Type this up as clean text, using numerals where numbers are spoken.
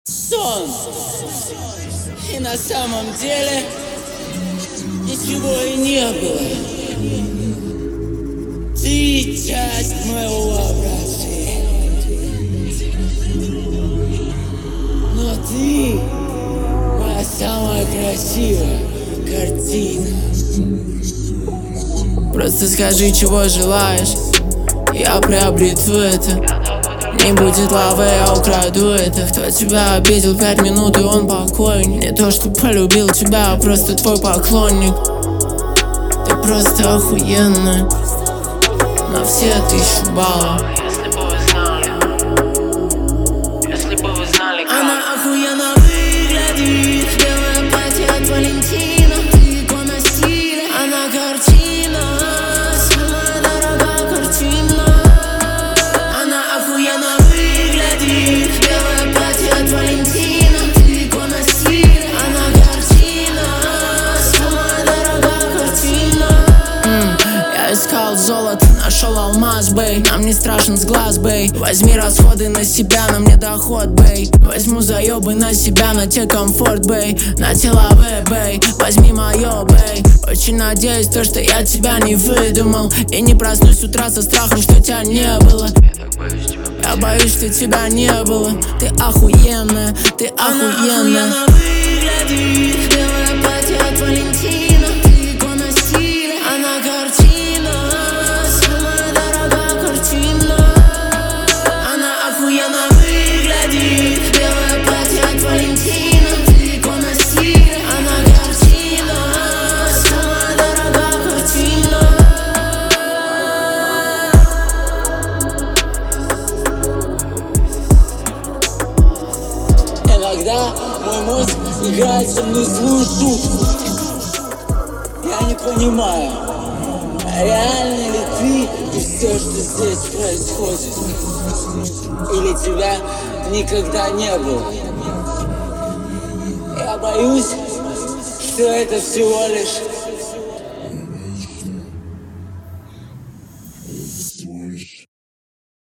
Сон. И на самом деле ничего и не было. Ты часть моего воображения. Но ты моя самая красивая картина. Просто скажи, чего желаешь, я приобрету это. Не будет лавы, я украду это. Кто тебя обидел 5 минут, и он покойник. Не то, что полюбил тебя, а просто твой поклонник. Ты просто охуенная на все 1000 баллов. Если бы вы знали, как Она охуенно выглядит. Белое платье от Валентина, ты икона стиля. Она картина, самая дорогая картина. Она охуенно выглядит. Белое платье от Валентина, ты икона стиля. Она картина, самая дорогая картина. Я искал золото, нашел алмаз, бей. Нам не страшен с глаз, бей. Возьми расходы на себя, на мне доход, бей. Возьму заебы на себя, на те комфорт, бей. На тело, бей. Возьми моё, бей. Очень надеюсь, то, что я тебя не выдумал. И не проснусь с утра со страхом, что тебя не было. Я боюсь, что тебя не было. Ты охуенная, ты охуенная. Она выглядит. Белое платье от Валентина, ты икона стиля. Она картина, самая дорогая картина. Она охуенно выглядит. Белое платье от Валентина, ты икона стиля. Она картина, самая дорогая картина. Иногда мой мозг играет со мной злую шутку. Я не понимаю, реально ли ты и все, что здесь происходит? Или тебя никогда не было? Я боюсь, что это всего лишь